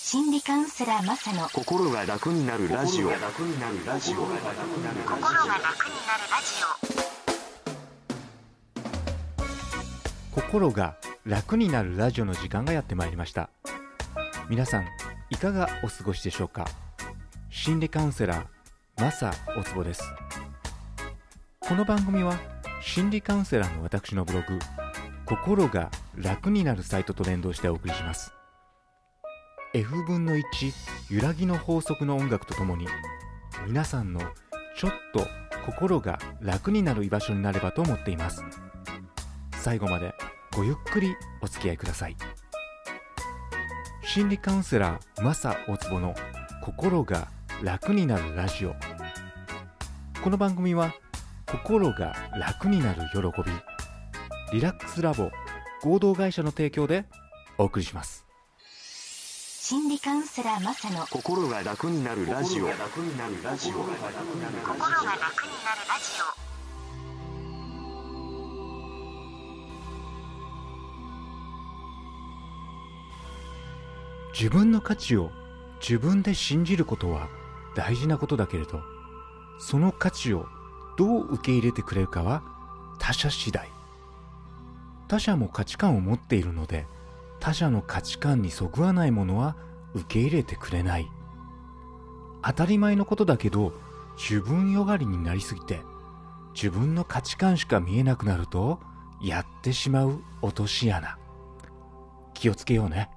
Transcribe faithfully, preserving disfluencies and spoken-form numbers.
心理カウンセラーマサの心が楽になるラジオ。 心が楽になるラジオ。 心が楽になるラジオの時間がやってまいりました。皆さんいかがお過ごしでしょうか。心理カウンセラーマサおつぼです。この番組は心理カウンセラーの私のブログ、心が楽になるサイトと連動してお送りします。 エフぶんのいち 揺らぎの法則の音楽とともに、皆さんのちょっと心が楽になる居場所になればと思っています。最後までごゆっくりお付き合いください。心理カウンセラーマサおつぼの心が楽になるラジオ。この番組は心が楽になる喜び、リラックスラボ合同会社の提供でお送りします。 心理カウンセラーマサの心が楽になるラジオ。 心が楽になるラジオ。 自分の価値を自分で信じることは大事なことだけれど、その価値をどう受け入れてくれるかは他者次第。他者も価値観を持っているので、他者の価値観にそぐわないものは受け入れてくれない。当たり前のことだけど、自分よがりになりすぎて自分の価値観しか見えなくなるとやってしまう落とし穴。気をつけようね。